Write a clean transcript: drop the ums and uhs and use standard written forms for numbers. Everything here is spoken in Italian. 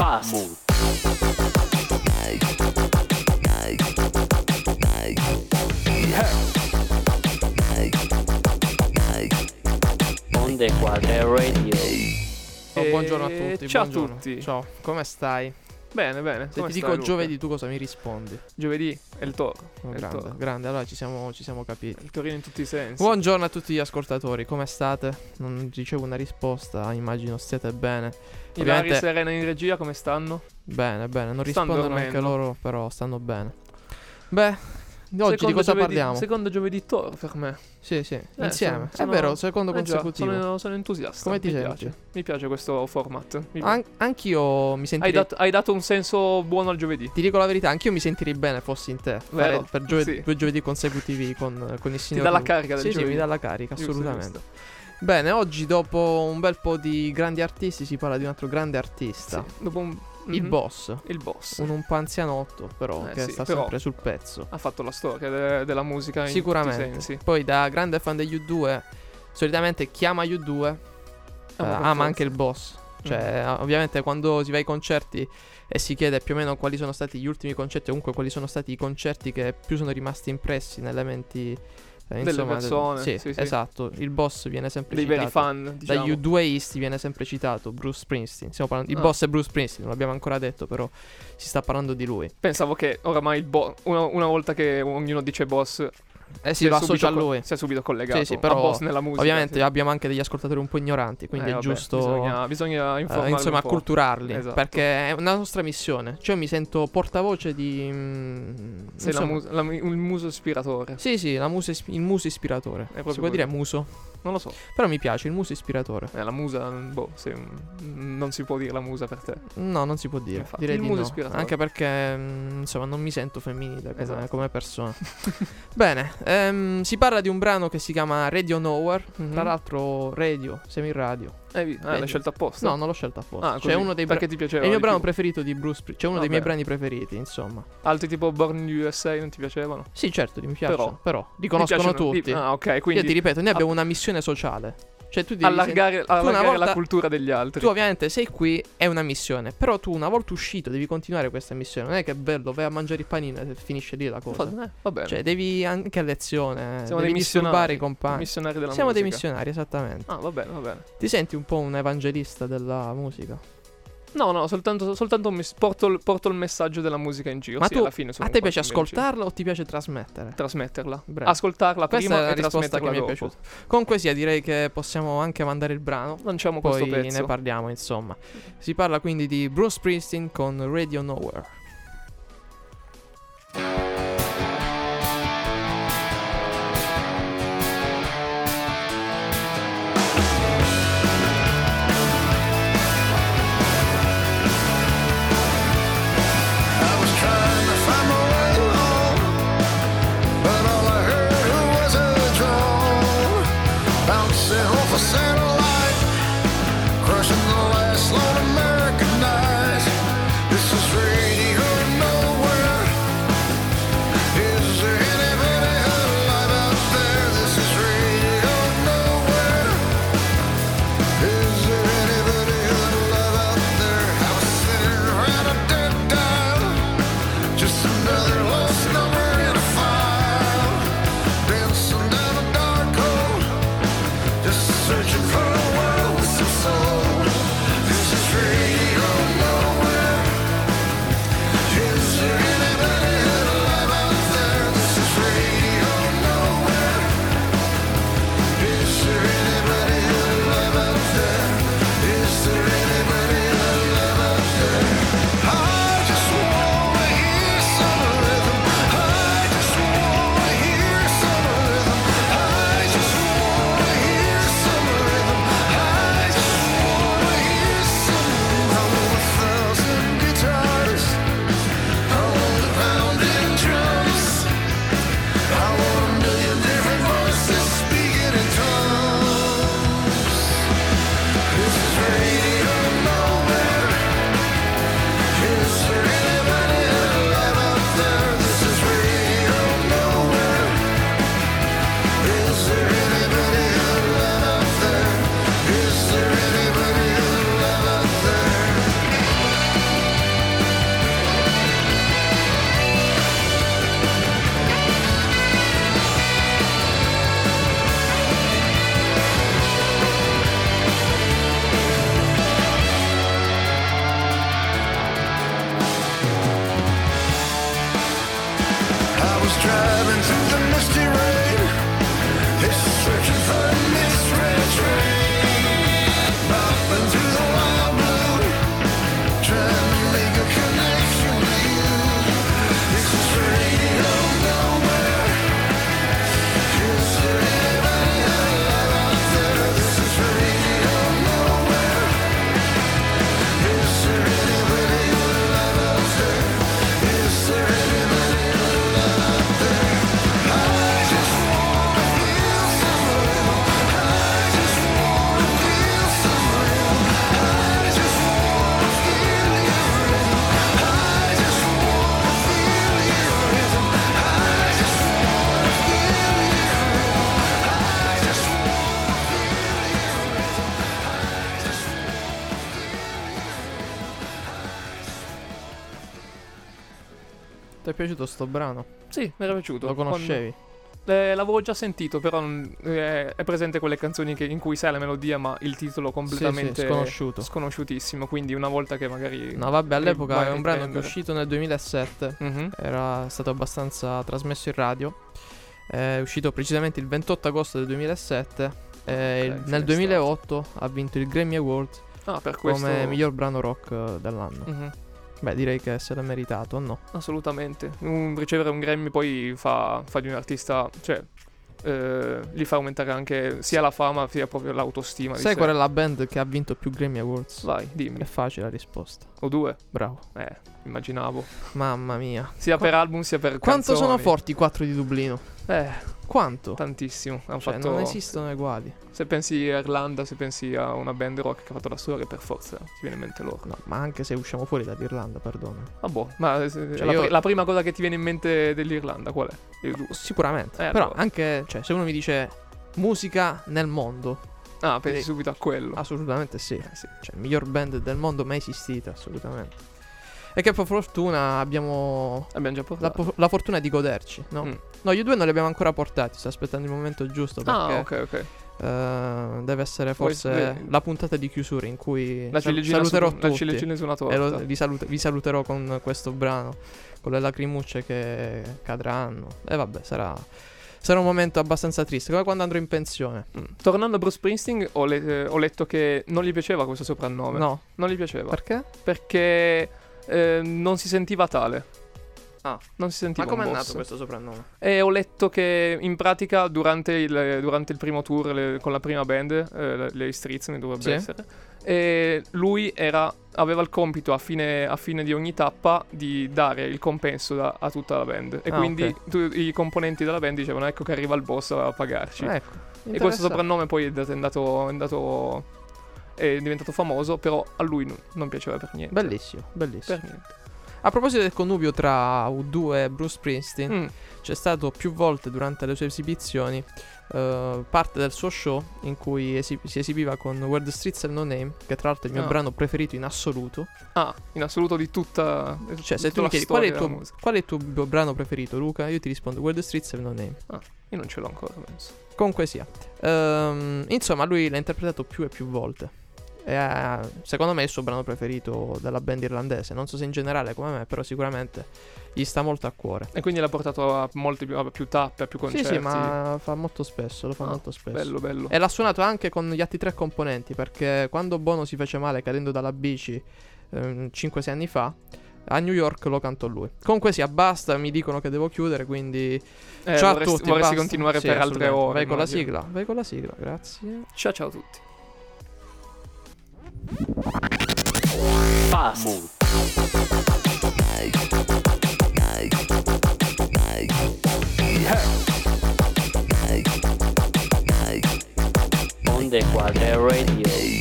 Fast. Onde Quadre Radio. Buongiorno a tutti. Ciao buongiorno. a tutti. Ciao, come stai? Bene, bene. Se Come ti stai, dico Luca? giovedì, tu cosa mi rispondi? Giovedì è il toro. Oh, È il grande, toro. grande, allora ci siamo capiti. Il torino in tutti i sensi. Buongiorno a tutti gli ascoltatori, come state? Non ricevo una risposta, immagino stiate bene. Ilari e Serena in regia come stanno? Bene, non Stanno rispondono anche dormendo. loro, però stanno bene. Beh, oggi di cosa parliamo? Secondo giovedì toro per me. Sì, insieme. sono- È vero, secondo già, consecutivo. sono entusiasta. Come ti mi senti? piace. Mi piace questo format. Anch'io mi Hai, sentirei... hai dato un senso buono al giovedì. Ti dico la verità, anch'io mi sentirei bene fossi in te. Vero? Per Sì. 2 giovedì consecutivi con il Ti signor dà la Lu. carica del Sì, giovedì. mi dà la carica, Giusto, assolutamente. giusto. Bene, oggi dopo un bel po' di grandi artisti si parla di un altro grande artista. Sì, dopo un... Il Mhm. boss. Il boss. Un po' anzianotto, però, che sì, sta però sempre sul pezzo. ha fatto la storia della musica in tutti i Sicuramente. sensi. Poi, da grande fan degli U2, solitamente chiama U2, ama anche il boss. Cioè, ovviamente, quando si va ai concerti e si chiede più o meno quali sono stati gli ultimi concerti, o comunque quali sono stati i concerti che più sono rimasti impressi nelle menti. Delle persone, Sì, sì. esatto. Il boss viene sempre dei citato. veri fan, diciamo. Dagli U2isti viene sempre citato Bruce Springsteen. Stiamo parlando, il Ah. boss è Bruce Springsteen, non l'abbiamo ancora detto, però si sta parlando di lui. Pensavo che oramai una volta che ognuno dice boss Si va subito associa a lui. si è subito collegato Sì, però a boss nella musica. Ovviamente sì. abbiamo anche degli ascoltatori un po' ignoranti, quindi è Vabbè, giusto bisogna informarli insomma un po'. acculturarli, Esatto. perché è una nostra missione. Cioè, io mi sento portavoce di Sei il muso ispiratore. Sì, il muso ispiratore. proprio Si può dire quello. muso? Non lo so. Però mi piace il muso ispiratore. La musa, non si può dire la musa per te. No, non si può dire. Infatti, Direi il di muso no. ispiratore. Anche perché insomma non mi sento femminile Esatto. come persona. Bene, si parla di un brano che si chiama Radio Nowhere. Mhm. Tra l'altro radio, semiradio. L'hai scelto apposta? No, non l'ho scelto apposta. Ah, Cioè, così. uno dei Perché ti piaceva è il mio di brano più. preferito di Bruce Springsteen. Cioè uno dei miei Vabbè. brani preferiti, insomma. Altri tipo Born in USA non ti piacevano? Sì, certo, mi piacciono. Però li Mi conoscono piacciono- tutti. ok, Io quindi ti ripeto, noi abbiamo una missione sociale. Cioè tu devi allargare una volta- la cultura degli altri. Tu ovviamente sei qui, è una missione. Però tu una volta uscito devi continuare questa missione. Non è che è bello, vai a mangiare il panino e finisce lì la cosa. Va bene. Cioè devi anche a lezione. Siamo devi dei disturbare missionari. i compagni. Missionari della Siamo dei musica. missionari, esattamente. Ah, va bene, va bene. Ti senti un po' un evangelista della musica? No, soltanto porto il messaggio della musica in giro. Ma Sì, tu, alla fine sono a te un piace qualche mio ascoltarla o ti piace trasmettere? trasmetterla. Bravo. Ascoltarla Questa prima è la e risposta che trasmetterla mi è dopo. piaciuta. Comunque sia, direi che possiamo anche mandare il brano. Lanciamo Poi questo pezzo. ne parliamo, insomma. Si parla quindi di Bruce Springsteen con Radio Nowhere. I was trying to find my way home, but all I heard was a drone bouncing off a satellite, crushing the last lone American night. This is Radio searching for a misread train, bopping through the wild blue, trying to make a connection with you. This is radio nowhere. Is there anybody alive out there? This is radio nowhere. Is there anybody alive out there? Is there anybody alive out there? I just wanna feel some real. I just wanna feel some real. I just wanna feel your rhythm. I just wanna feel your rhythm. I just wanna feel your rhythm. I just wanna feel your rhythm. I just Ti è piaciuto sto brano? Sì, mi era piaciuto. Lo conoscevi? L'avevo già sentito, però è presente quelle canzoni in cui sai la melodia, ma il titolo completamente sconosciuto. sconosciutissimo. Quindi una volta che magari. No, vabbè, all'epoca vai è a un brano che è riprendere. uscito nel 2007. Mhm. Era stato abbastanza trasmesso in radio. È uscito precisamente il 28 agosto del 2007. fine Nel 2008 ha vinto il Grammy Award Ah, per questo. come miglior brano rock dell'anno. Mhm. Beh, direi che se l'ha meritato, o no? Assolutamente. Ricevere un Grammy poi fa di un artista, cioè, gli fa aumentare anche sia la fama sia proprio l'autostima. di Sai sé. qual è la band che ha vinto più Grammy Awards? Vai, dimmi. È facile la risposta. O due? Bravo. Immaginavo. Mamma mia. Sia per album sia per Quanto canzoni. sono forti i 4 di Dublino? Quanto? Tantissimo. Hanno Cioè, fatto. non esistono uguali. Se pensi a Irlanda, se pensi a una band rock che ha fatto la storia, per forza ti viene in mente loro. No, ma anche se usciamo fuori dall'Irlanda, perdono. Ah boh, ma io- la prima cosa che ti viene in mente dell'Irlanda qual è? Sicuramente. Però allora. anche, cioè, se uno mi dice musica nel mondo, Ah, pensi Sì. subito a quello. assolutamente sì. Sì. Cioè, il miglior band del mondo mai esistita, assolutamente. E che per fortuna abbiamo Abbiamo già portato. la fortuna di goderci, no? Mm. No, io due non li abbiamo ancora portati, sto aspettando il momento giusto perché Ok. deve essere Poi, forse la puntata di chiusura in cui La ciliegina saluterò la tutti ciliegina su una e torta. vi saluterò con questo brano, con le lacrimucce che cadranno. E vabbè, sarà un momento abbastanza triste, come quando andrò in pensione. Tornando a Bruce Springsteen, ho letto che non gli piaceva questo soprannome. No, Non gli piaceva. perché? Perché non si sentiva tale. Ah. Non si sentiva Ma com'è un nato boss. questo soprannome? E ho letto che in pratica durante il primo tour con la prima band, le Streets mi dovrebbe Sì. essere, e lui aveva il compito a fine di ogni tappa di dare il compenso a tutta la band. E Ah, quindi ok. i componenti della band dicevano ecco che arriva il boss a pagarci. Ecco. E questo interessante. soprannome poi è diventato famoso, però a lui non piaceva per niente. Bellissimo, bellissimo. Per niente. A proposito del connubio tra U2 e Bruce Springsteen, Mm. c'è stato più volte durante le sue esibizioni parte del suo show in cui si esibiva con Where the Streets Have No Name, che tra l'altro è il mio Ah. brano preferito in assoluto. Ah, in assoluto di tutta. Cioè, se tutta tu mi la chiedi storia della musica. qual è il tuo brano preferito, Luca, io ti rispondo Where the Streets Have No Name. Io non ce l'ho ancora, penso. Comunque sia. Insomma, lui l'ha interpretato più e più volte. E, secondo me è il suo brano preferito della band irlandese. Non so se in generale come me, però sicuramente gli sta molto a cuore. E quindi l'ha portato a più tappe, a più concerti. Sì, ma fa molto spesso, lo fa Ah, molto spesso. Bello, bello. E l'ha suonato anche con gli altri tre componenti, perché quando Bono si fece male cadendo dalla bici 5-6 anni fa, a New York lo cantò lui. Comunque sia, basta, mi dicono che devo chiudere, quindi ciao a tutti. Vorresti basta. continuare Sì, per altre assolutamente. ore. Vai con la immagino. sigla, vai con la sigla, grazie. Ciao a tutti. Fast. Onde Quadre Radio.